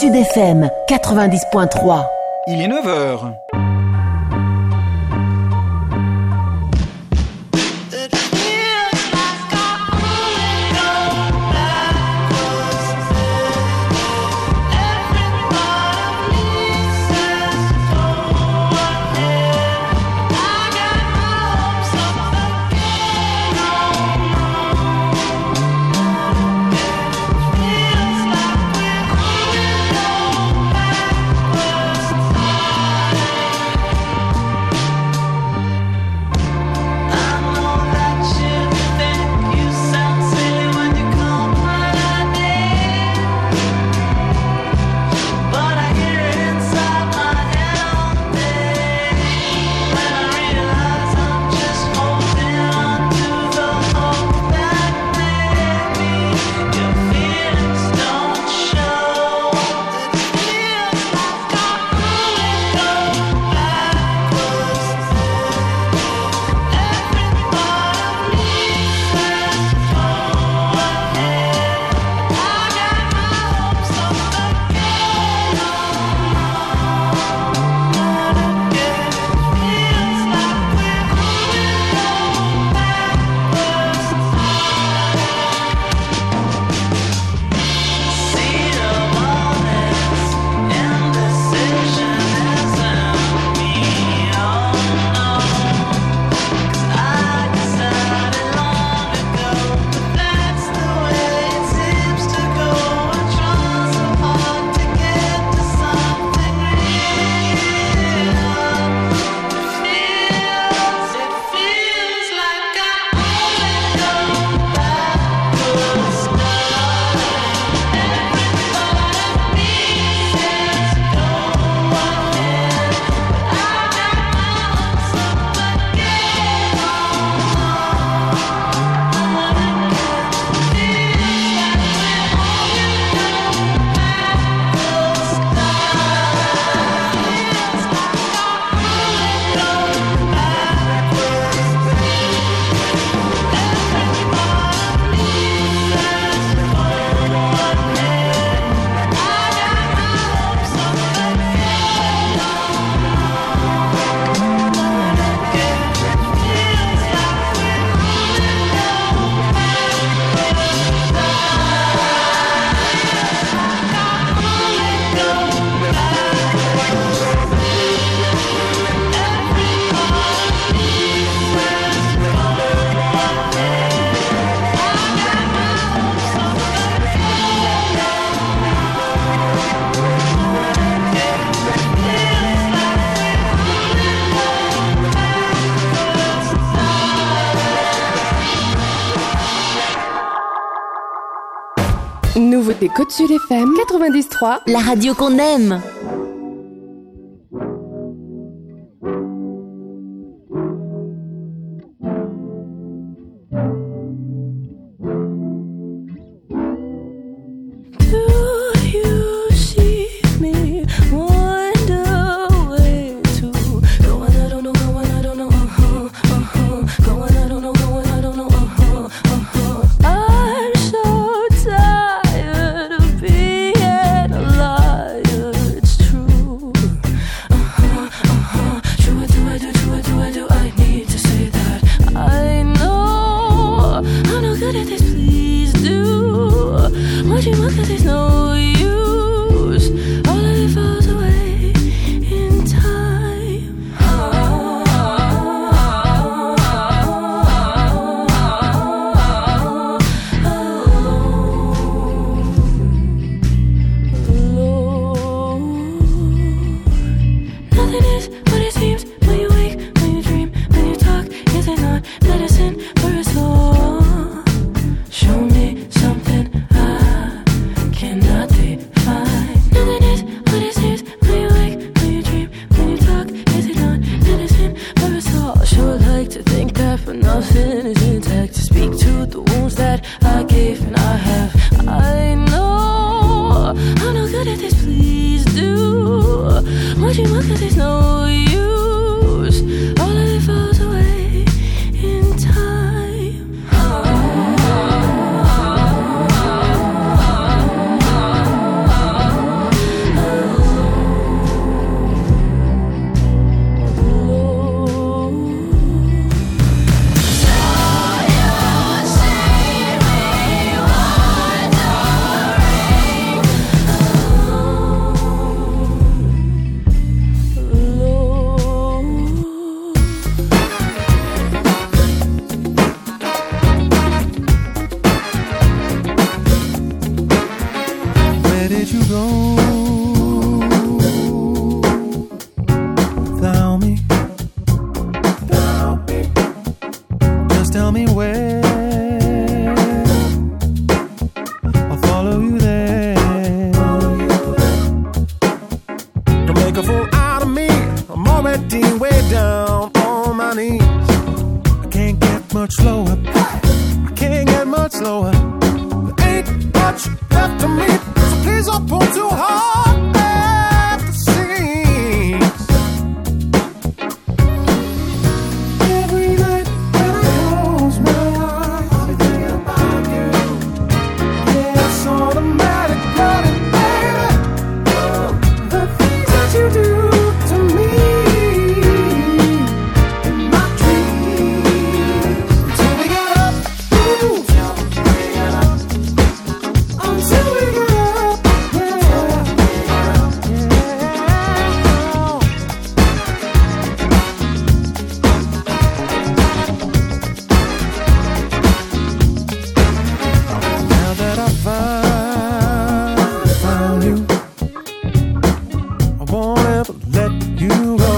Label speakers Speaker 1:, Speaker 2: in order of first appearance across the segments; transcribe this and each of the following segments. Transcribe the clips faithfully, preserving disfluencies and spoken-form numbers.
Speaker 1: Sud F M quatre-vingt-dix point trois.
Speaker 2: Il est neuf heures.
Speaker 3: Nouveauté Côte Sud F M quatre-vingt-dix trois,
Speaker 1: la radio qu'on aime.
Speaker 2: Tell me, tell me, just tell me where. I'll follow you there. Don't make a fool out of me. I'm already way down on my knees. I can't get much slower. I can't get much slower. There ain't much left to me, so please don't pull too hard at the seams. Every night when I close my eyes, I think about you. Yeah, it's automatic, darling, baby. The things that you do to me in my dreams. Until we get up, ooh, until we get up, yeah, now that I found, found you, I won't ever let you go.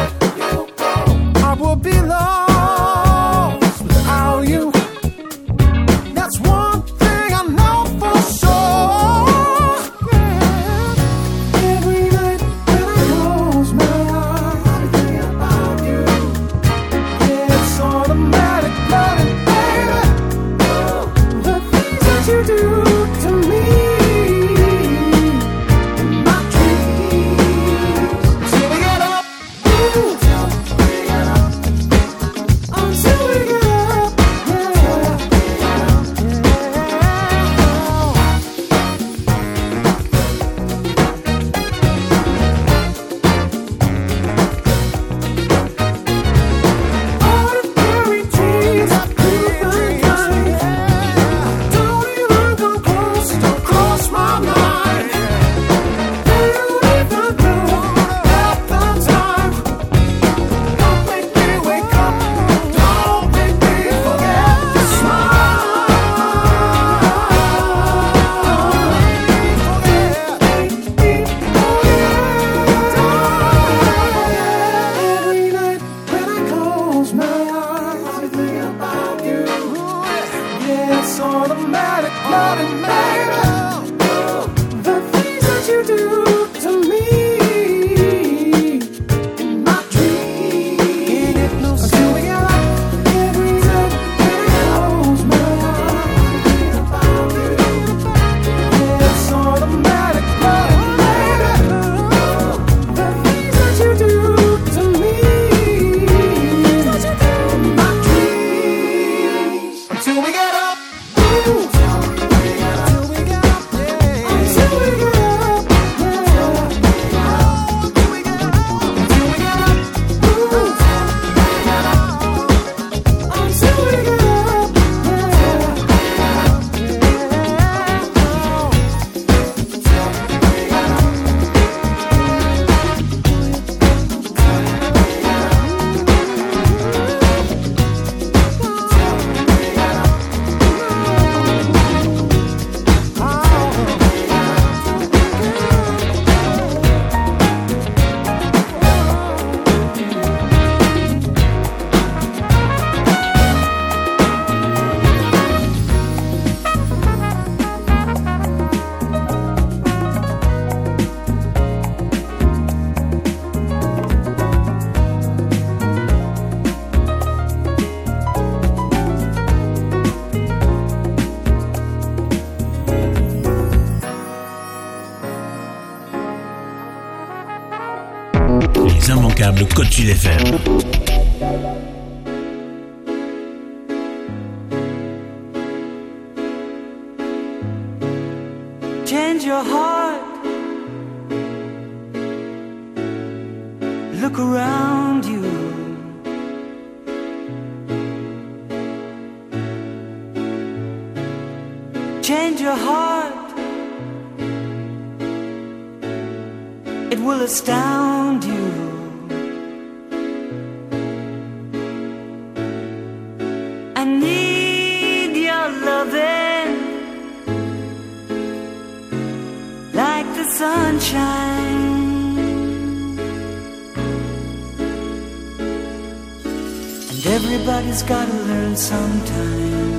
Speaker 2: I will be lost without you. That's one thing I know for sure. Yeah. Every night when I close my eyes, I think about you. Yeah, it's automatic, darling, baby. The things that you do to me in my dreams. Till we get up, ooh, until we get up, ordinary dreams, different kinds. Don't even come close, don't cross my mind. They don't even know half the time. Don't make me wake up, don't make me forget to smile. Every night when I close my eyes, I think about you. Yeah, it's automatic, darling, baby. The things that you do to me in my dreams. Until we get up, every night when I close my eyes, I think about you. Yeah, it's automatic, darling, baby. The things that you do to me in my dreams. Until we get up, ooh, until we get up, yeah. Until we get up, yeah. Until we get up, until we get up, ooh, until we get up,
Speaker 4: Les immanquables Côte Sud F M.
Speaker 5: Change your heart. Look around you. Change your heart. It will astound you. I need your loving like the sunshine. And everybody's gotta learn sometime.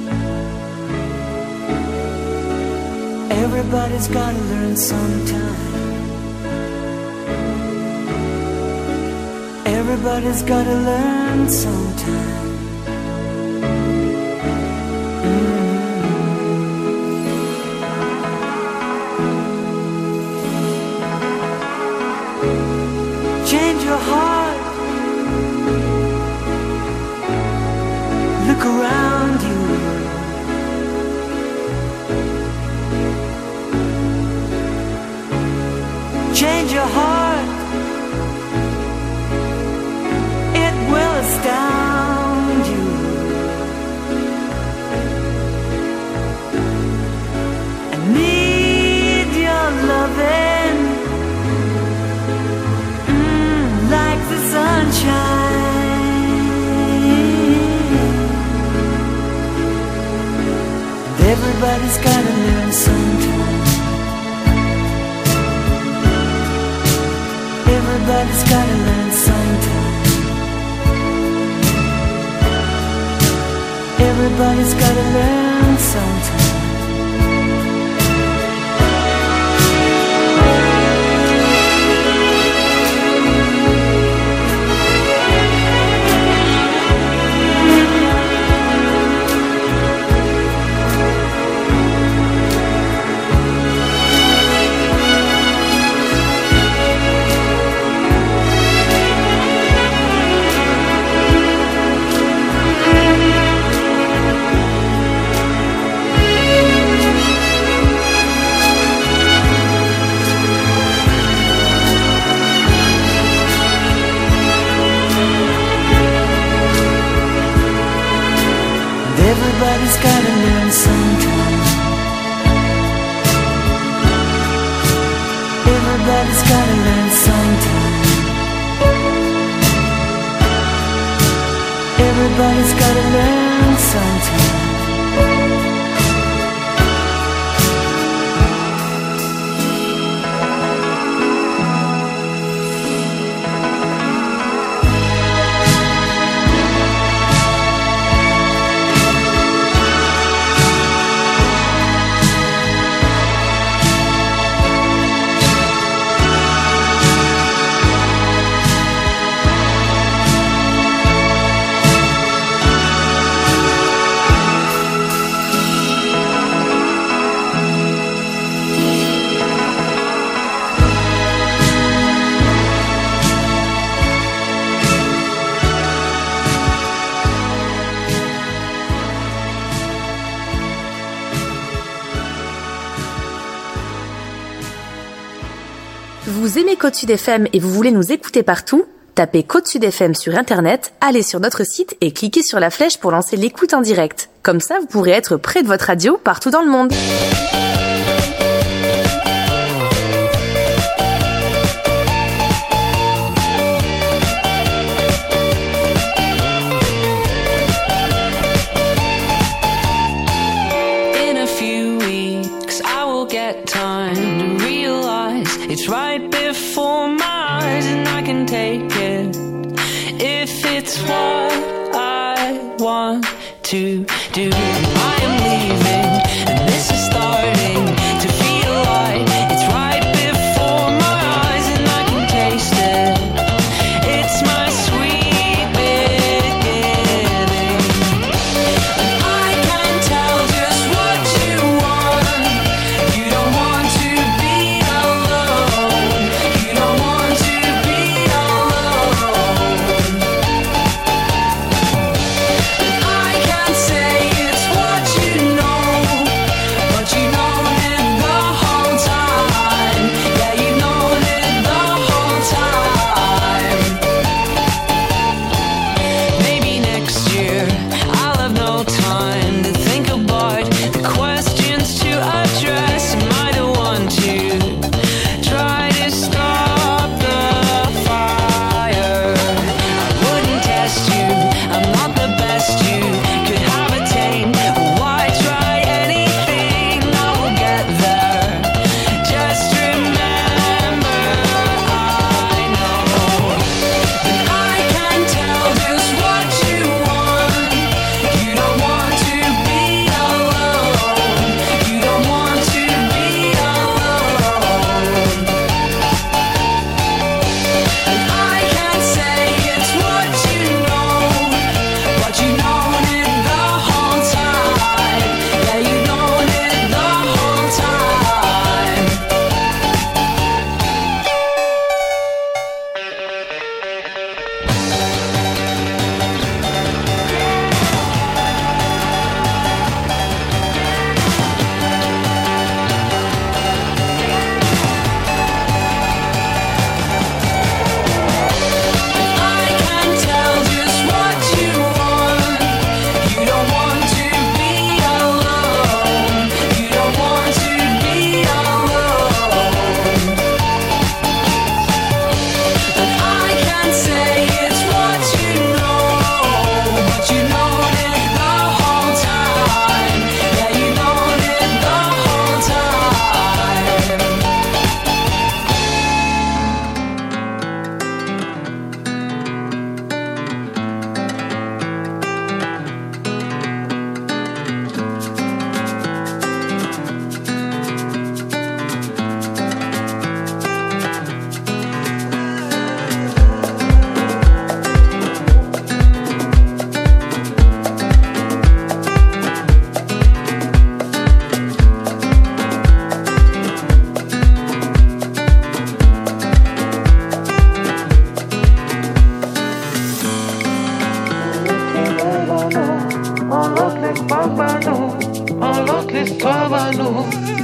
Speaker 5: Everybody's gotta learn sometime. Everybody's gotta learn sometime. Change your heart. Look around you. Change your heart. It will astound you. I need your loving, mm, like the sunshine. Everybody's gotta learn sometime. Everybody's gotta learn sometime. Everybody's gotta learn sometime. Everybody's gotta learn sometime. Everybody's gotta learn sometime. Everybody's gotta learn sometime.
Speaker 6: Vous aimez Côte Sud F M et vous voulez nous écouter partout? Tapez Côte Sud F M sur internet, allez sur notre site et cliquez sur la flèche pour lancer l'écoute en direct. Comme ça, vous pourrez être près de votre radio partout dans le monde.
Speaker 7: In a few weeks, I will get time to realize it's right before my eyes, and I can take it if it's what I want to do. I am leaving, and this is starting to feel like it's right before my eyes, and I can taste it. It's my sweet beginning, and I can tell just what you want. You don't want to be alone. You don't want to be alone. And I can say it's what you know.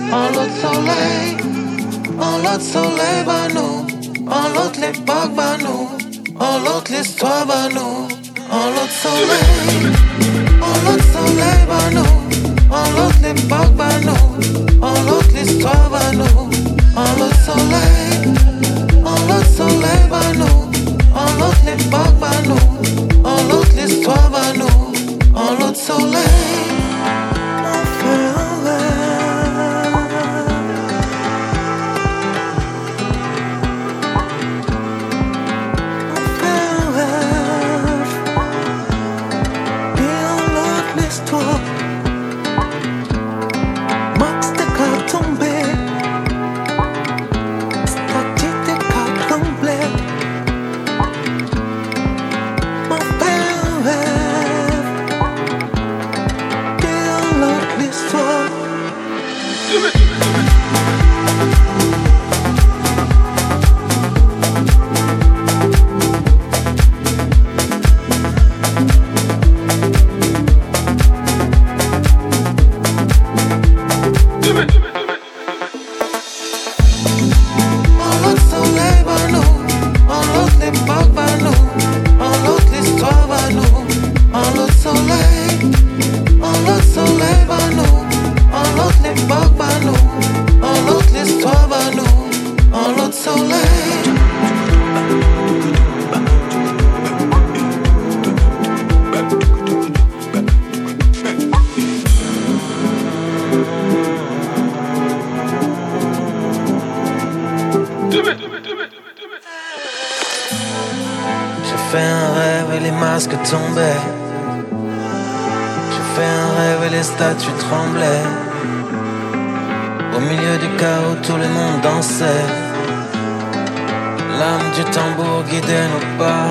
Speaker 2: en l'autre soleil, en l'autre soleil, bah nous, en l'autre l'époque, bah nous, en l'autre l'histoire, bah nous, en l'autre soleil, en l'autre soleil, bah nous, en l'autre l'époque, bah nous, en l'autre l'histoire, bah nous, en l'autre soleil, en l'autre soleil, bah nous, en l'autre l'époque, bah nous, en l'autre l'histoire, bah nous, en l'autre soleil.
Speaker 8: Tombait. J'ai fait un rêve et les statues tremblaient. Au milieu du chaos, tout le monde dansait. L'âme du tambour guidait nos pas.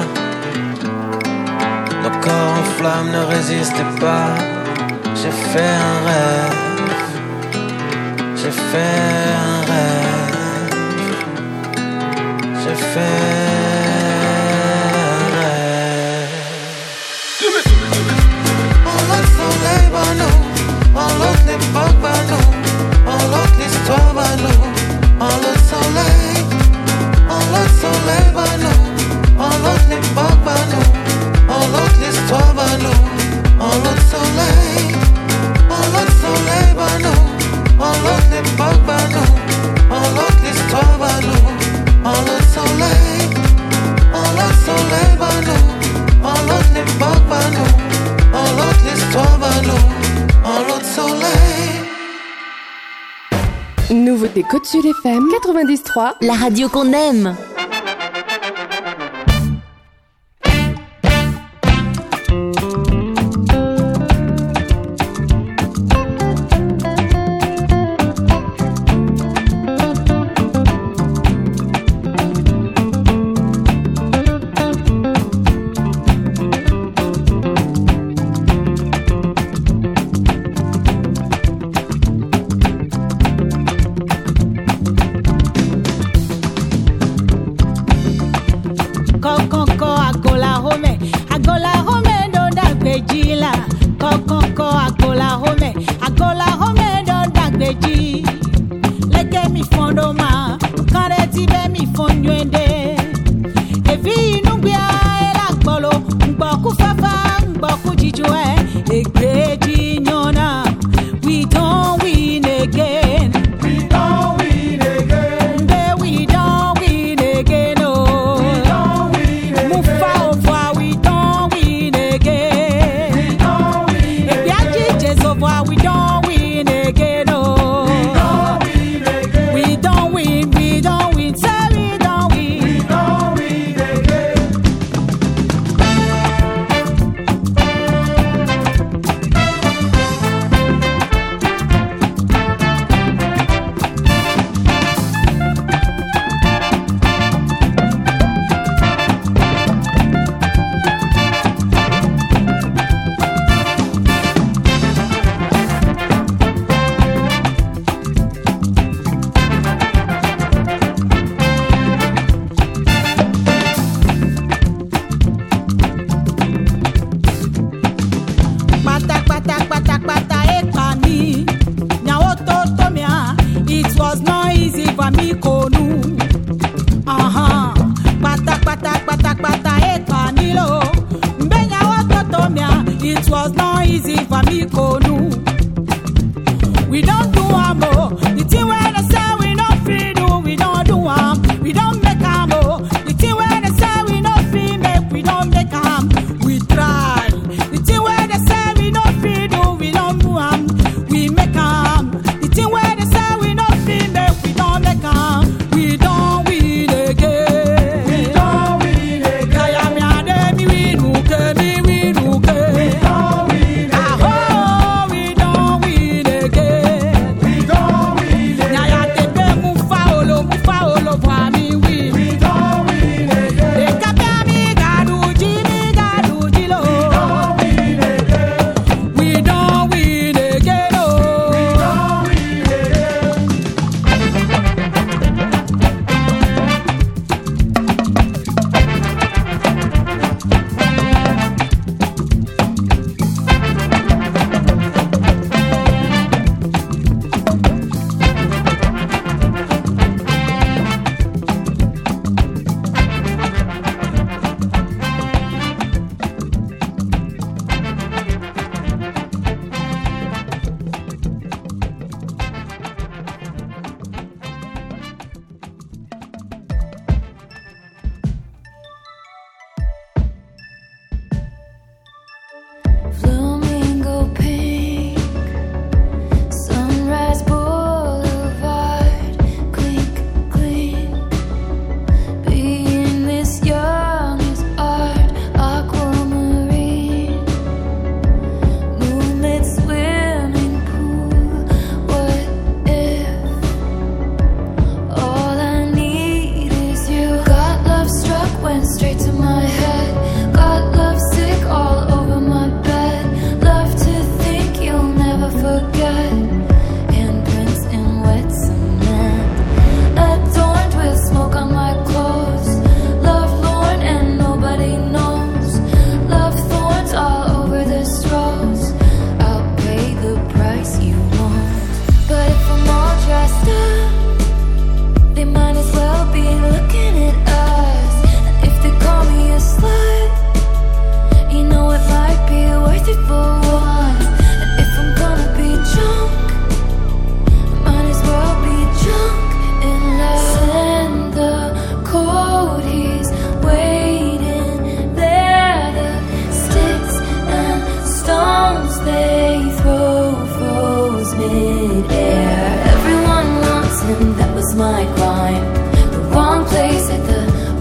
Speaker 8: Nos corps en flammes ne résistaient pas. J'ai fait un rêve. J'ai fait un rêve. J'ai fait
Speaker 2: en l'autre l'époque, bah nous, en l'autre l'histoire, bah nous, en l'autre soleil, en l'autre soleil, bah nous, en l'autre l'époque, bah nous, en l'autre l'histoire, bah nous, en l'autre soleil, en l'autre soleil, bah nous, en l'autre l'époque, bah nous, en l'autre l'histoire, bah nous, en l'autre soleil, en l'autre soleil, bah nous, en l'autre l'époque, bah nous, en l'autre l'histoire, bah nous.
Speaker 3: Nouveauté Côte Sud F M quatre-vingt-dix trois,
Speaker 1: la radio qu'on aime.
Speaker 9: We don't win again, oh.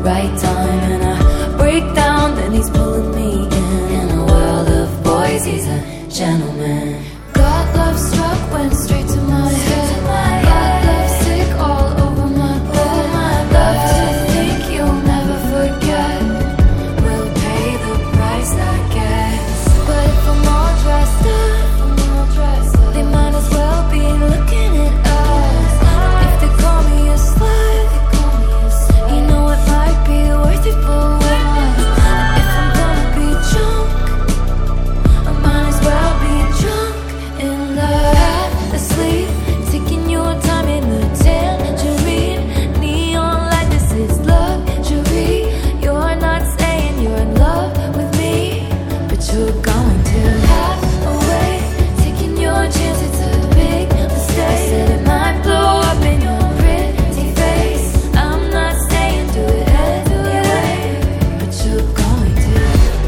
Speaker 9: right time and I break down, then he's pulling me in. In a world of boys, he's a gentleman. God love struck, went straight to my head. God love sick all over my bed. Love to think you'll never forget. We'll pay the price, I guess. But if I'm all dressed up, they might as well be looking at us. If they call me a slut, you know it might be worth it for once. If I'm gonna be drunk, I might as well be drunk in love. Asleep, taking your time in the tangerine. Neon light, this is luxury. You're not saying you're in love with me, but you're going to have a way. Taking your chance, it's a big mistake. I said it might blow up in your pretty face. I'm not saying do it anyway, but you're going to.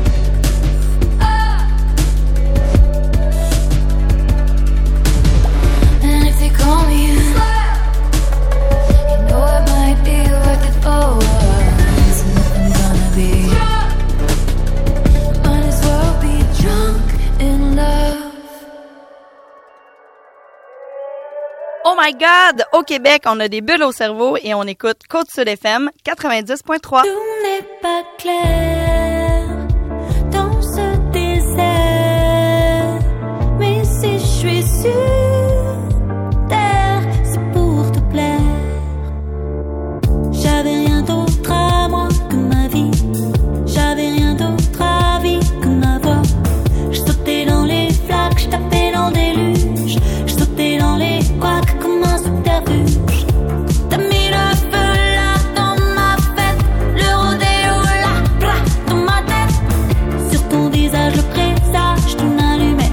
Speaker 9: Ah. And if they call me a slut, you know it might be worth it for once. And if I'm gonna be drunk, might as well be drunk in love.
Speaker 10: Oh my God! Au Québec, on a des bulles au cerveau et on écoute Côte-Sud F M quatre-vingt-dix point trois.
Speaker 9: Tout n'est pas clair dans ce désert, mais si je suis sur terre, c'est pour te plaire. J'avais rien d'autre à moi que ma vie, j'avais rien d'autre à vie que ma voix. Je sautais dans les flaques, je tapais dans des luges, je sautais dans les couacs comme un subterfuge. T'as mis le feu là dans ma fête, le rodéo là, bra, dans ma tête. Sur ton visage le présage d'une allumette,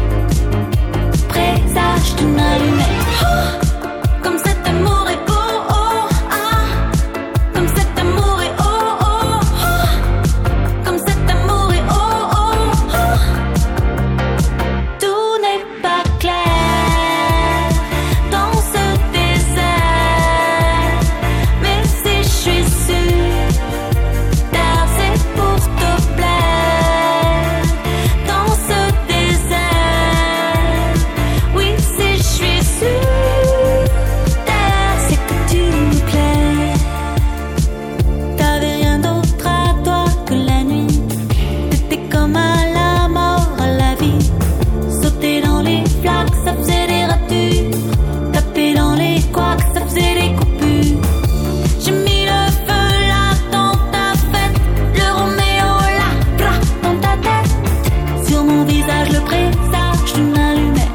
Speaker 9: présage d'une allumette. Oh, comme cet amour est beau, oh, ah, comme cet amour est oh, oh, oh, comme cet amour est oh, oh, oh. Tout n'est pas clair dans ce désert, mais si je suis sur terre, c'est pour te plaire. Dans ce désert, oui, si je suis sur terre, c'est que tu me plais. T'avais rien d'autre à toi que la nuit, t'étais comme à la mort, à la vie. Sauter dans les flaques, ça faisait des ratures. Taper dans les couacs, ça faisait des coupures. J'ai mis le feu là dans ta fête, le Roméo là, bra, dans ta tête. Sur mon visage le présage d'une allumette,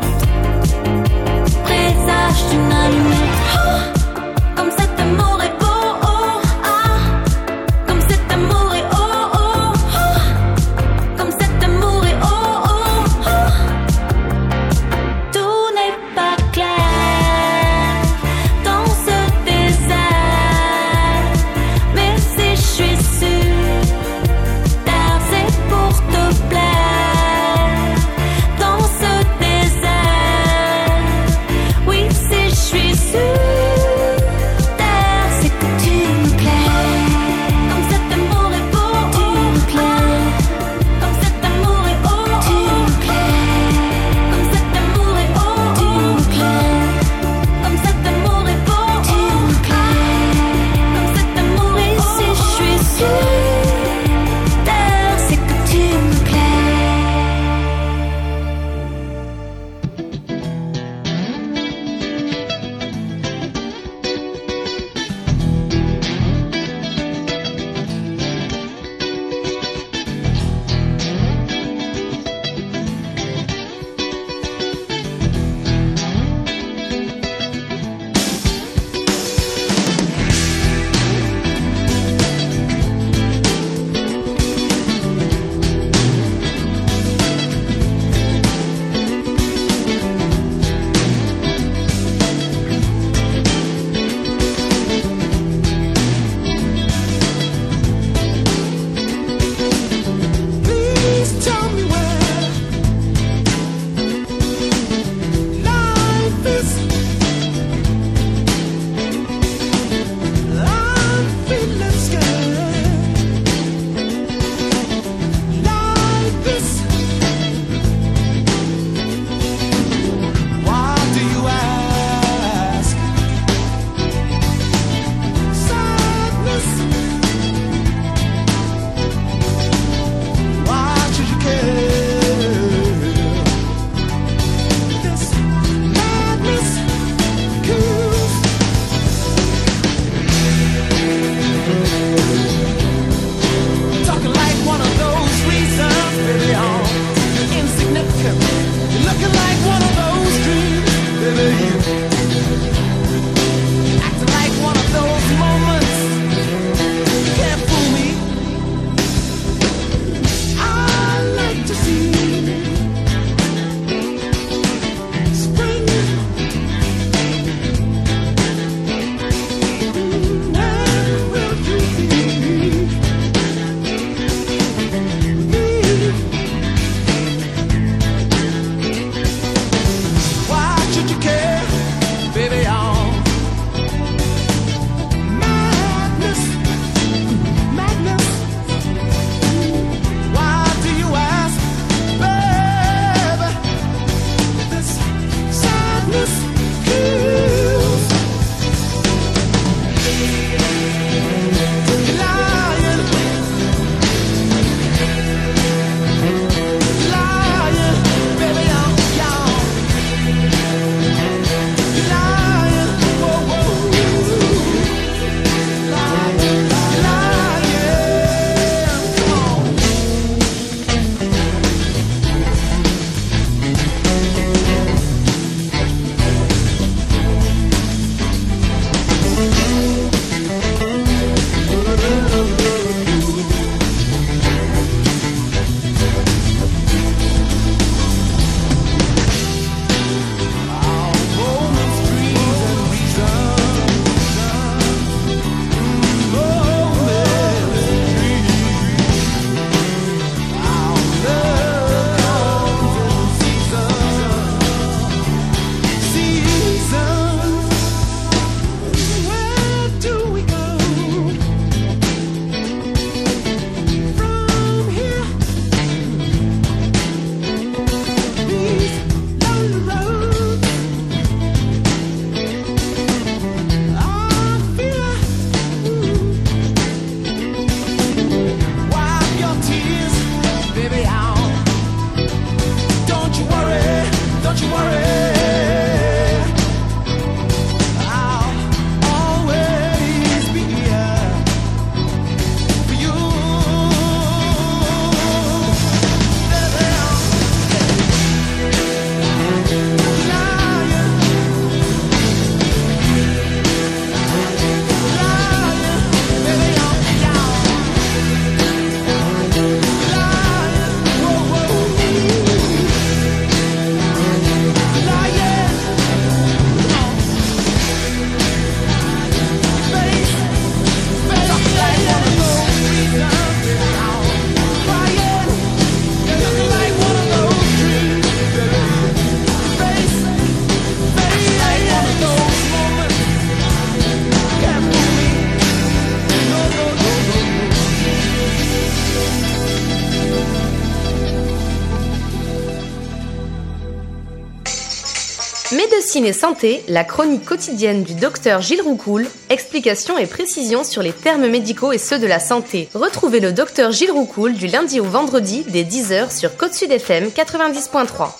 Speaker 9: présage d'une allumette. Oh, comme cet amour est beau, oh, ah, comme cet amour est oh, oh, oh, comme cet amour est oh, oh, oh. Tout n'est pas clair dans ce désert, mais si je suis sur terre, c'est pour te plaire. Dans ce désert, oui, si je suis sur terre, c'est que tu me plais. Comme cet amour est beau, tu me plais. Comme cet amour est oh, tu me plais. Comme cet amour est oh, tu me plais. Comme cet amour est beau, tu me plais. Comme cet amour est oh, si je suis sur terre, c'est que tu me plais.
Speaker 6: Ciné Santé, la chronique quotidienne du docteur Gilles Roucoul, explications et précisions sur les termes médicaux et ceux de la santé. Retrouvez le docteur Gilles Roucoul du lundi au vendredi dès dix heures sur Côte Sud F M quatre-vingt-dix point trois.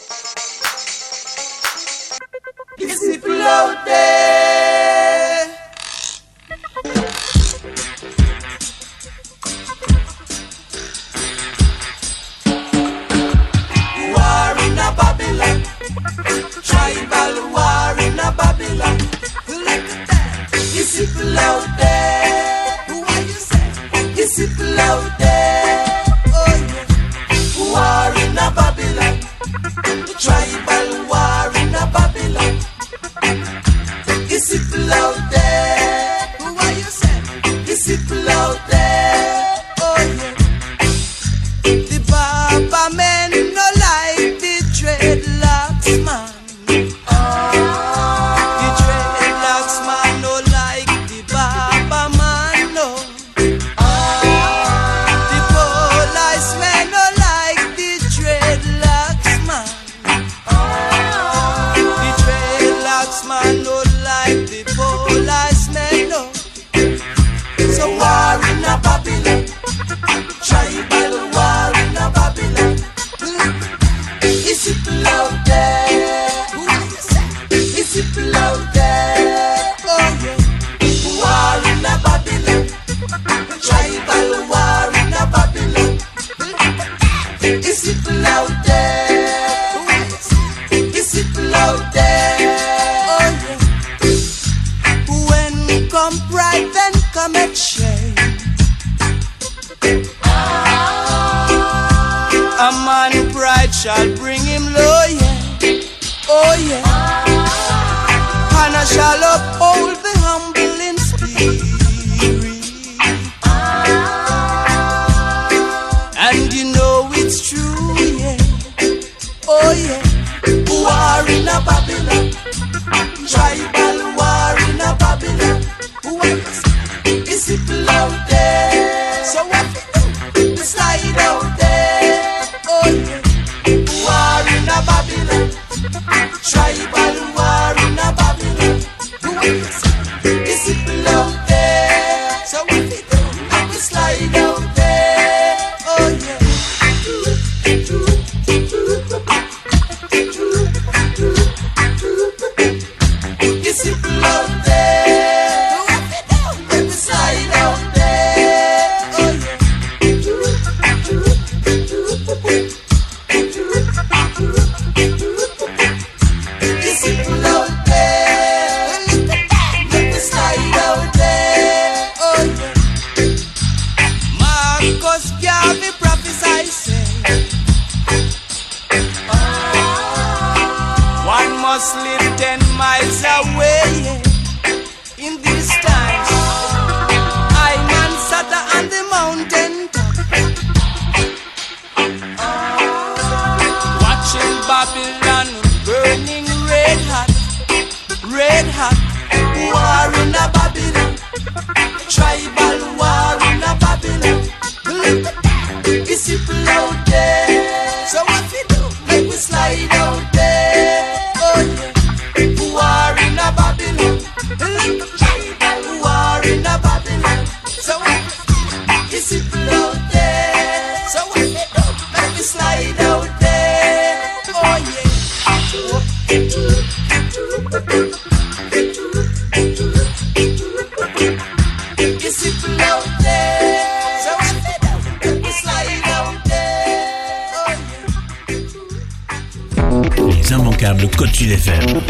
Speaker 2: Tribal war in a Babylon. Look at that. Is it loud there? What you say? Is it loud there? Oh yeah. War in a Babylon. Tribal war in a Babylon. Is it loud there? What you say? Is it loud there? Oh yeah. The Baba men no like the dreadlocks man. Shall bring him low, yeah, oh yeah. And I shall uphold the humble in spirit. And you know it's true, yeah, oh yeah. War in a Babylon, tribal war in a Babylon. Is it loud there? So what we do? We slide out there, oh yeah. War in a Babylon, tribal war in a Babylon. Is it loud there? So what we do? We slide out there, oh yeah. Is it loud there? What we do? We slide out there, oh yeah. Must live ten miles away in these times. I'm on Sata on the mountain top, watching Babylon burning red hot, red hot. War in a Babylon, tribal war in a Babylon. Look at that, is it loud there? So what we do? Make we slide out there. War in a Babylon, war in a Babylon. So is it loud there? So what we do? Make me slide out there. Oh yeah. Is it loud there? So what we do? Make me slide out there. Oh yeah.
Speaker 4: Les immanquables Côte Sud F M.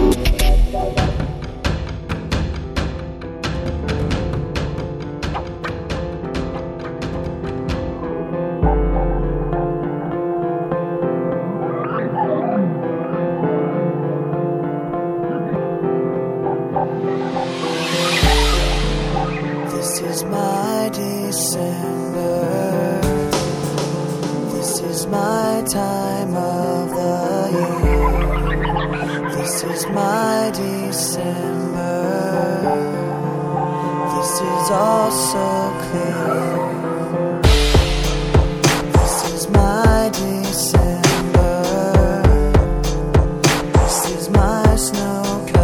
Speaker 2: Snow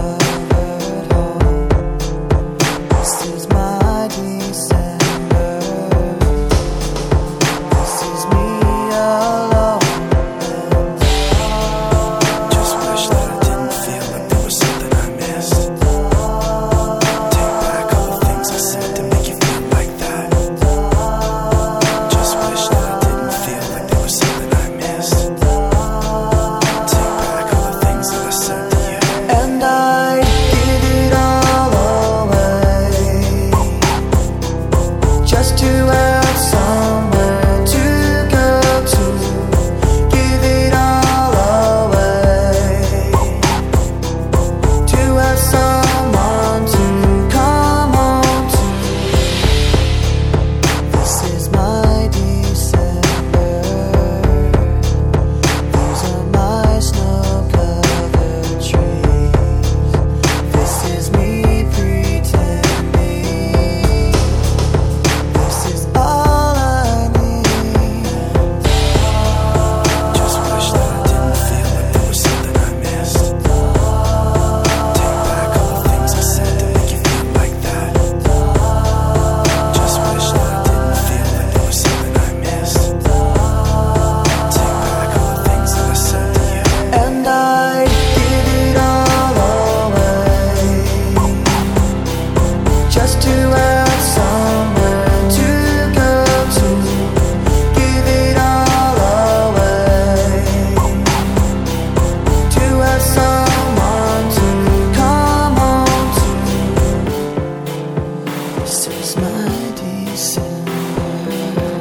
Speaker 2: just to have somewhere to go to, give it all away, to have someone to come home to. This is my December, these are my snow-covered trees, this is me pretending, this is all I need.
Speaker 11: Just wish that I didn't feel like there was something I missed. Take back all the things I said to make you feel like that. Just wish that I didn't feel like there was something I missed. Take back all the things that I said to you.
Speaker 2: And I'd give it all away, just to have somewhere to go to, give it all away, to have someone to come home to. This is my December,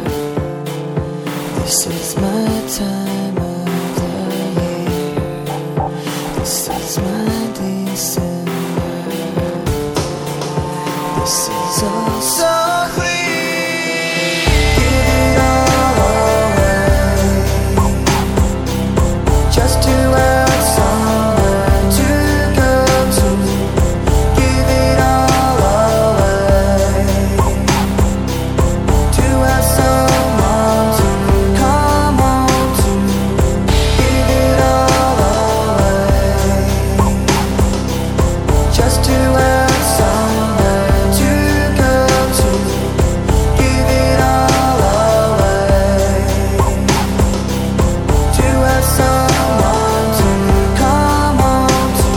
Speaker 2: this is my time of the year, this is my December, this is all so clear. Give it all away, just to have somewhere to go to, give it all away, to have someone to come home to, give it all away, just to have somewhere to go to, give it all away, to have someone to come home to.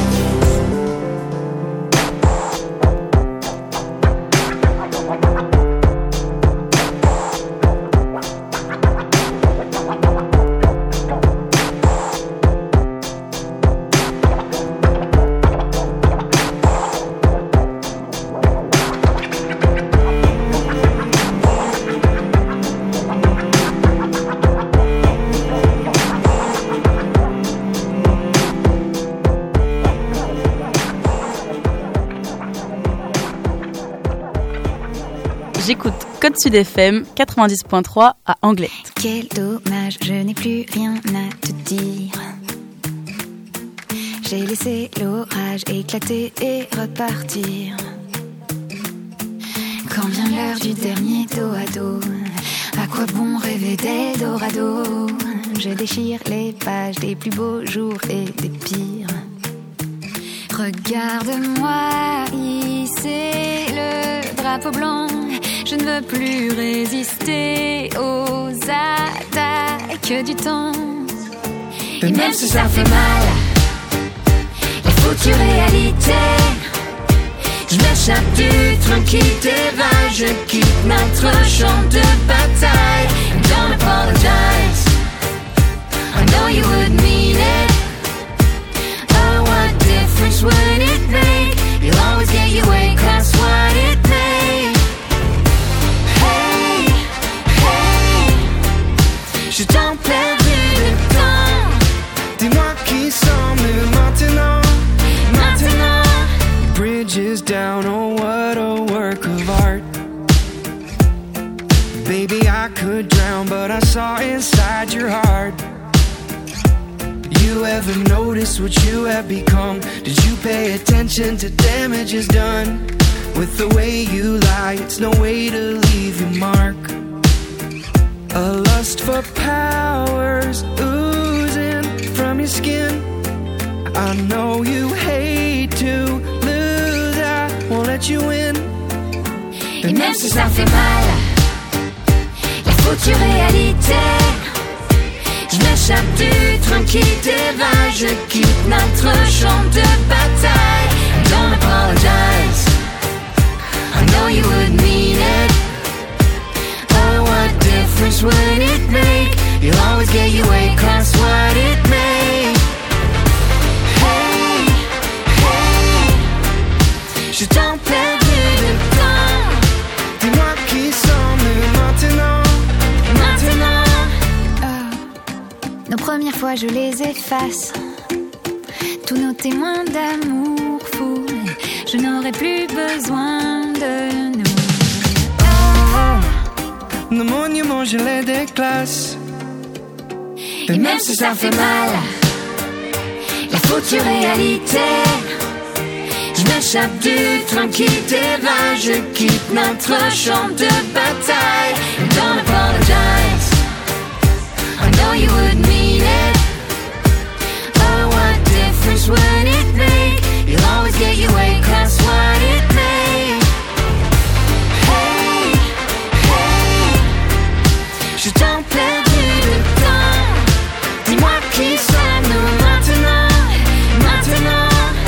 Speaker 10: J'écoute Code Sud F M quatre-vingt-dix point trois à Anglette.
Speaker 9: Quel dommage, je n'ai plus rien à te dire. J'ai laissé l'orage éclater et repartir. Quand vient l'heure du dernier dos à dos, à quoi bon rêver d'Eldorado? Je déchire les pages des plus beaux jours et des pires. Regarde-moi hisser le drapeau blanc. Je ne veux plus résister aux attaques du temps.
Speaker 2: Et même si ça fait mal, la foutue réalité, je m'échappe du train qui t'évade, je quitte notre champ de bataille. Don't apologize, I know you would mean it. Oh, what difference would it make? You'll always get your way, that's what it made. Hey, hey, j'ai tant perdu le temps.
Speaker 11: Dis-moi qui sommes-nous maintenant?
Speaker 2: Maintenant,
Speaker 11: Bridges down, oh what a work of art. Baby, I could drown, but I saw inside your heart. You ever notice what you have become? Did you pay attention to damages done? With the way you lie, it's no way to leave your mark. A lust for power's oozing from your skin. I know you hate to lose, I won't let you win.
Speaker 2: et même si ça fait mal, la foutue réalité, je m'échappe du train qui t'évade, je quitte notre champ de bataille. Don't apologize, I know you would mean it. Oh, what difference would it make? You'll always get your way, that's what it made. Hey, hey, j'ai tant perdu le temps.
Speaker 11: Dis-moi qui sommes
Speaker 9: fois je les efface. Tous nos témoins d'amour fou, je n'aurai plus besoin de nous.
Speaker 11: Oh, nos monuments, je les déclasse. Et, Et même, même si ça, ça fait mal,
Speaker 9: la foutue réalité, je m'échappe du train qui dévale, je quitte notre champ de bataille. And don't apologize, I know you would mean it. Oh, what difference would it make? You'll always get your way, cost what it may. Hey, hey, j'ai tant perdu de temps. Dis-moi qui sommes-nous maintenant, maintenant.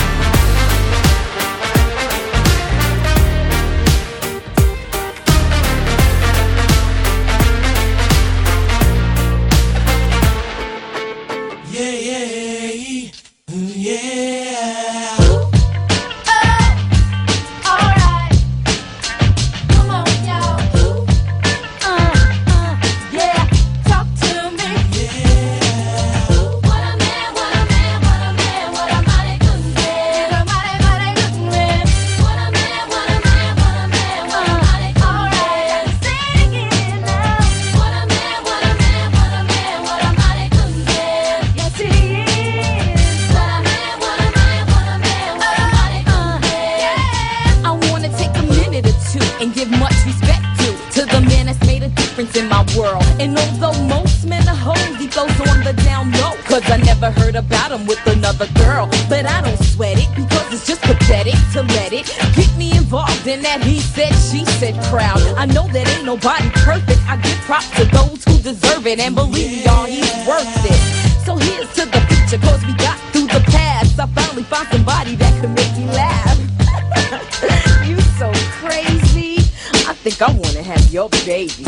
Speaker 12: In my world, and although most men are hoes, he goes on the down low. Cause I never heard about him with another girl. But I don't sweat it, because it's just pathetic to let it get me involved in that he said, she said crowd. I know that ain't nobody perfect. I give props to those who deserve it, and believe me, y'all, he's worth it. So here's to the future, cause we got through the past. I finally found somebody that could make me laugh. You so crazy, I think I wanna have your baby.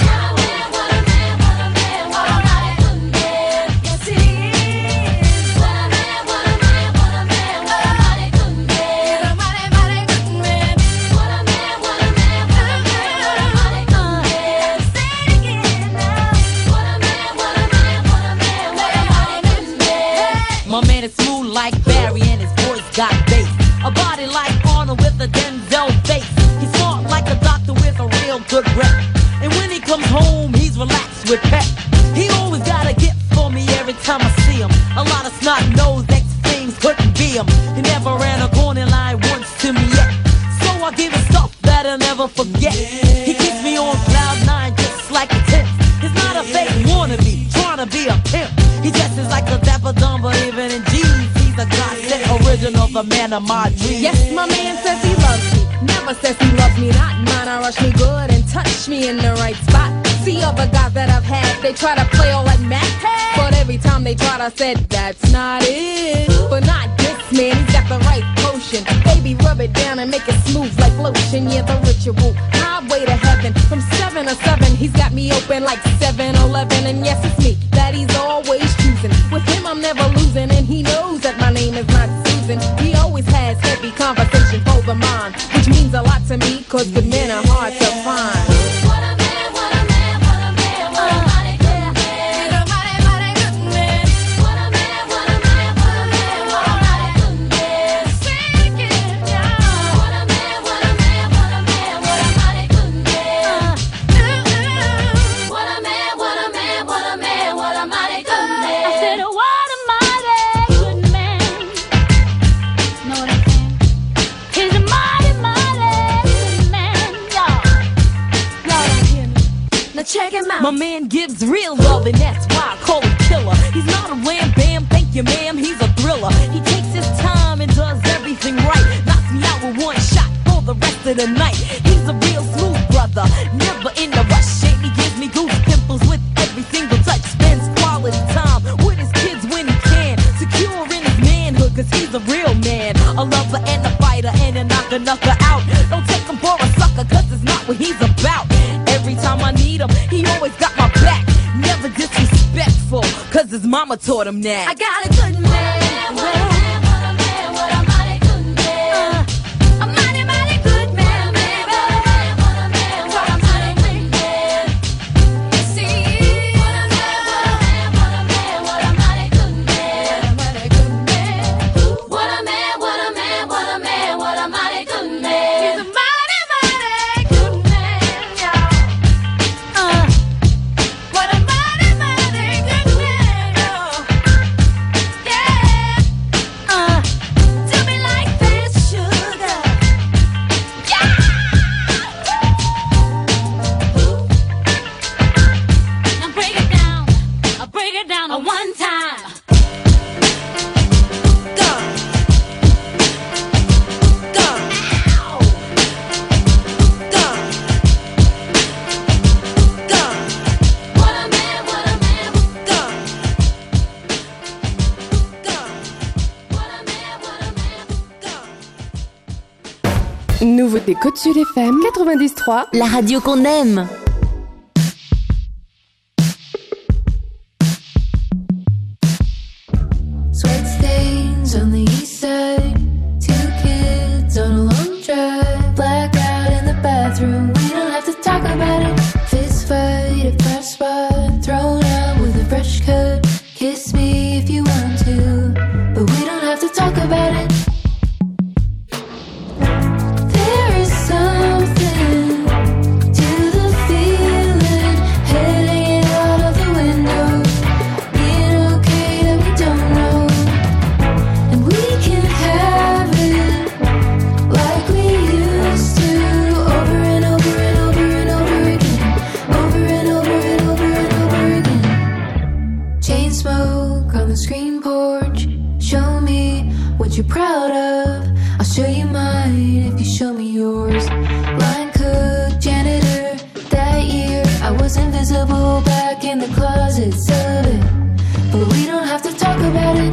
Speaker 12: My man is smooth like Barry and his voice got bass. A body like Arnold with a Denzel face. He's smart like a doctor with a real good rep. And when he comes home, he's relaxed with pep. He always got a gift for me every time I see him. A lot of snot-nosed ex-things couldn't be him. He never ran a corner line once to me yet. So I give him stuff that I'll never forget. He keeps me on cloud nine just like a tenth. He's not a fake wannabe, trying to be a pimp. He dresses like a dapper dumb, but even in jeans, he's a godsend original, the man of my dreams.
Speaker 3: Yes, my man says he loves me, never says he loves me not. Mine, I rush me good and touch me in the right spot. See other guys that I've had, they try to play all like Mac, but every time they tried, I said, that's not it. But not this man, he's got the right potion. Baby, rub it down and make it smooth like lotion. Yeah, the ritual, highway to heaven. From seven to seven, he's got me open like seven eleven. And yes, it's me that he's always choosing. With him, I'm never losing, and he knows that my name is not Susan. He always has heavy conversation for the mind, which means a lot to me, cause good men are hard to find.
Speaker 12: Check him out. My man gives real love, and that's why I call him killer. He's not a lamb bam, thank you ma'am, he's a thriller. He takes his time and does everything right. Knocks me out with one shot for the rest of the night. He's a real smooth brother, never in a rush. Shake, he gives me goose pimples with every single touch. Spends quality time with his kids when he can. Secure in his manhood, cause he's a real man. A lover and a fighter and a knocker knocker out. Don't take him for a sucker, cause it's not what he's about. Every time I need him, he always got my back. Never disrespectful, cause his mama taught him that.
Speaker 9: I got a good man. What a man, what a man, what a mighty good man. Uh, a mighty, mighty good man, baby. What a man, what a man, what a mighty good man. You see, what a man, what a man, what a man, what a mighty
Speaker 13: Nouveauté Côte Sud F M quatre-vingt-dix trois.
Speaker 1: La radio qu'on aime.
Speaker 9: Sweat stains on the east side. Two kids on a long drive. Blackout in the bathroom. We don't have to talk about it. Fist fight at first spot. Thrown out with a fresh cut. Kiss me if you want to, but we don't have to talk about it. There is something to the feeling, heading out of the window, being okay that we don't know, and we can have it like we used to, over and over and over and over again, over and over and over and over again. Chain smoke on the screen porch. Show me what you're proud of. I'll show you mine if you show me yours. Line cook, janitor. That year I was invisible back in the closets of it, but we don't have to talk about it.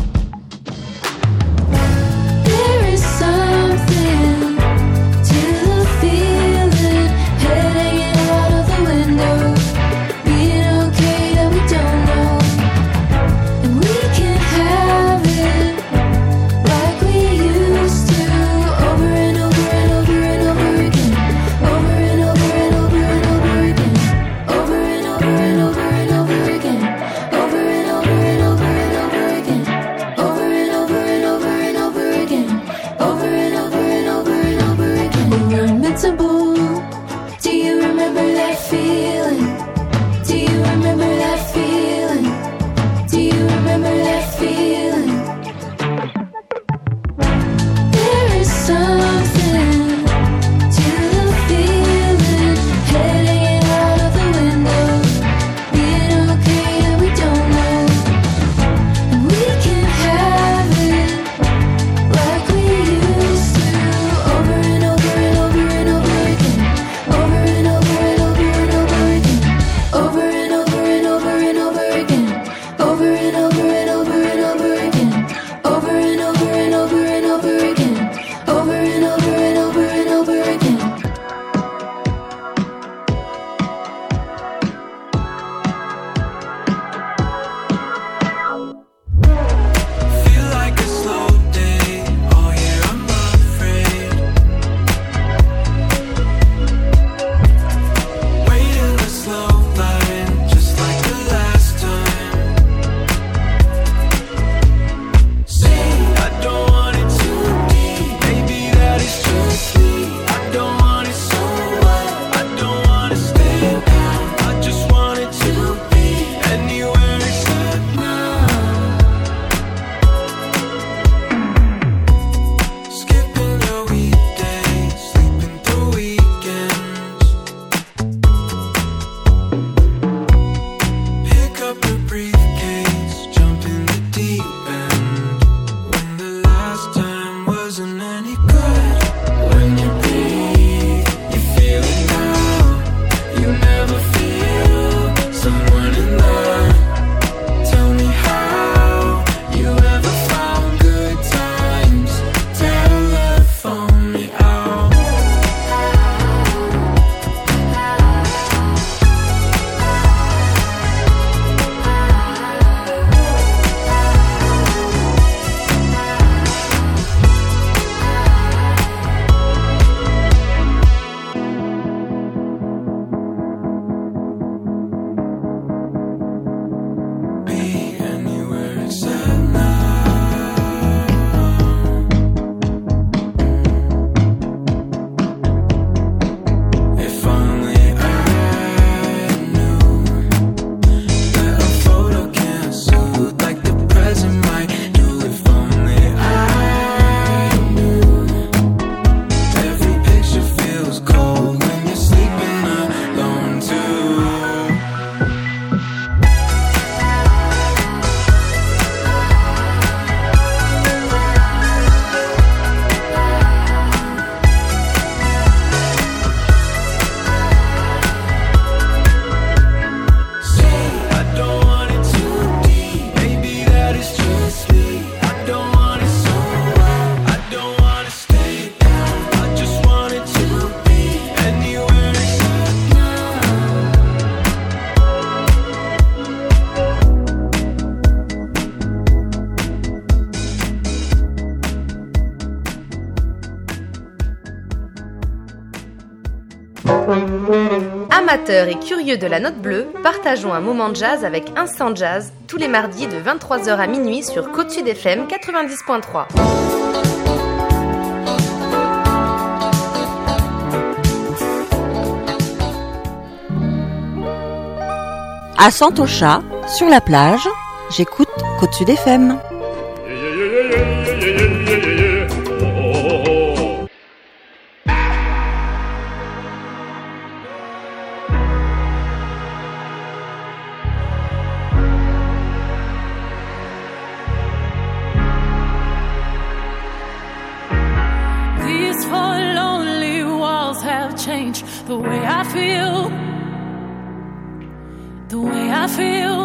Speaker 9: There is something to the feeling, heading out of the window, being okay that we don't know, and we can have it like we used to, over and over and over and over again, over and over and over and over again, over and over and over and over again, over and over and over and over again.
Speaker 6: Amateurs et curieux de la note bleue, partageons un moment de jazz avec Instant Jazz tous les mardis de vingt-trois heures à minuit sur Côte-Sud F M quatre-vingt-dix point trois.
Speaker 14: À Santocha, sur la plage, j'écoute Côte-Sud F M.
Speaker 15: These four lonely walls have changed the way I feel. The way I feel,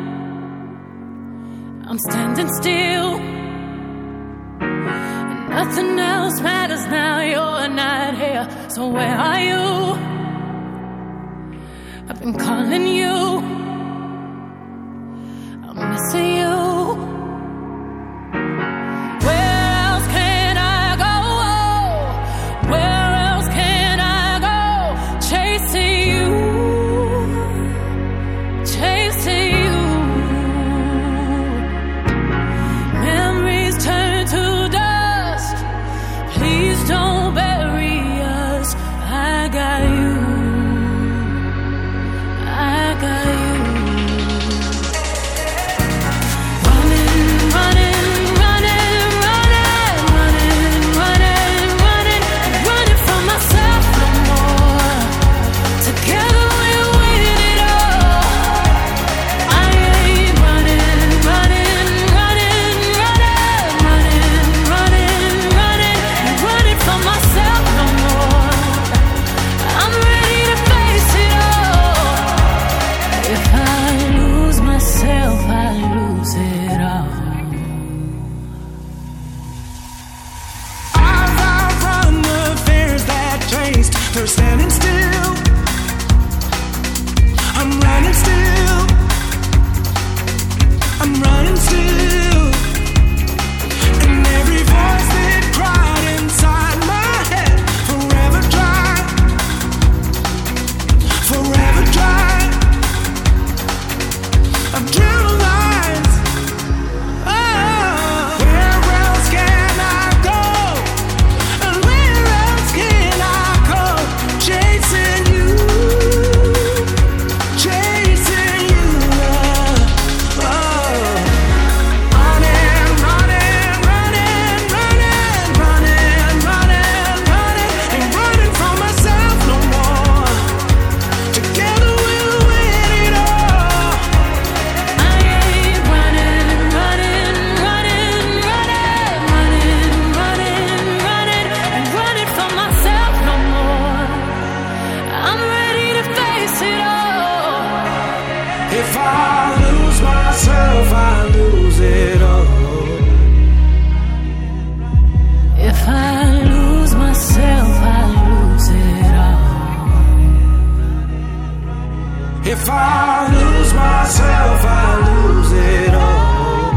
Speaker 15: I'm standing still, and nothing else matters now. You're not here, so where are you? I've been calling you, I'm missing you. Where else can I go? Where else can I go? Chasing you. Chasing you, memories turn to dust. Please don't bury us. I got you, I got you. Running, running, running, running, running, running, running, running from myself no more. Together we'll win it all. I ain't running, running, running, running, running, running, running, running from myself no more. I'm ready to face it all. If I lose myself, I lose it all.
Speaker 2: I've outrun the fears that chased. They're standing still. I'm running still. I'm running still. And every voice that cried inside my head, forever dry, forever dry. I've drew lines. Oh, where else can I go? And where else can I go? Chasing you, chasing you. Oh, running, running, running, running, running, running, running, and running from myself no more. Together we'll win it all.
Speaker 15: I ain't running, running, running, running, running, running, running, and running from myself no more. I'm ready to face it all.
Speaker 2: If I lose myself, I lose it all.
Speaker 15: If I lose myself, I lose it all.
Speaker 2: If I lose myself, I lose it all.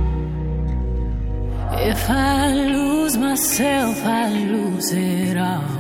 Speaker 15: If I lose myself, I lose it all.